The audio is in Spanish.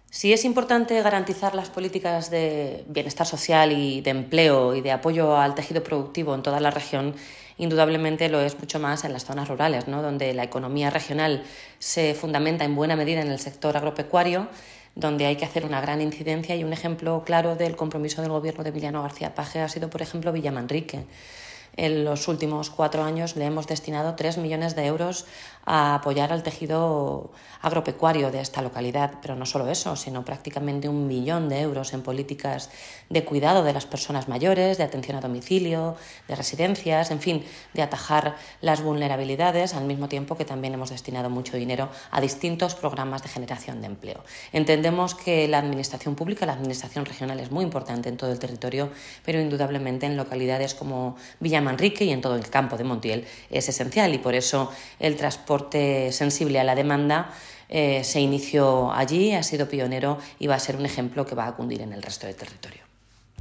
Sí es importante garantizar las políticas de bienestar social y de empleo y de apoyo al tejido productivo en toda la región. Indudablemente lo es mucho más en las zonas rurales, ¿no?, donde la economía regional se fundamenta en buena medida en el sector agropecuario, donde hay que hacer una gran incidencia, y un ejemplo claro del compromiso del gobierno de Emiliano García Paje ha sido, por ejemplo, Villamanrique. En los últimos 4 años le hemos destinado 3 millones de euros a apoyar al tejido agropecuario de esta localidad, pero no solo eso, sino prácticamente 1 millón de euros en políticas de cuidado de las personas mayores, de atención a domicilio, de residencias, en fin, de atajar las vulnerabilidades, al mismo tiempo que también hemos destinado mucho dinero a distintos programas de generación de empleo. Entendemos que la administración pública, la administración regional, es muy importante en todo el territorio, pero indudablemente en localidades como Villamanrique y en todo el campo de Montiel es esencial, y por eso el transporte sensible a la demanda se inició allí, ha sido pionero y va a ser un ejemplo que va a cundir en el resto del territorio.